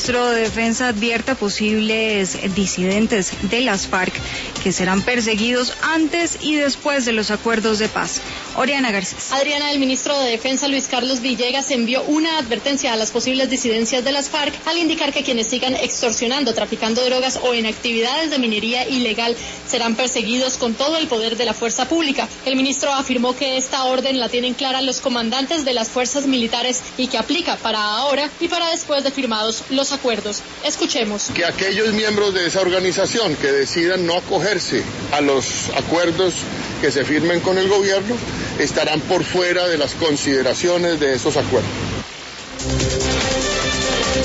ministro de Defensa advierte a posibles disidentes de las FARC que serán perseguidos antes y después de los acuerdos de paz. Oriana Garcés. Adriana, el ministro de Defensa Luis Carlos Villegas envió una advertencia a las posibles disidencias de las FARC al indicar que quienes sigan extorsionando, traficando drogas o en actividades de minería ilegal serán perseguidos con todo el poder de la fuerza pública. El ministro afirmó que esta orden la tienen clara los comandantes de las fuerzas militares y que aplica para ahora y para después de firmados los acuerdos. Escuchemos. Que aquellos miembros de esa organización que decidan no acogerse a los acuerdos que se firmen con el gobierno estarán por fuera de las consideraciones de esos acuerdos.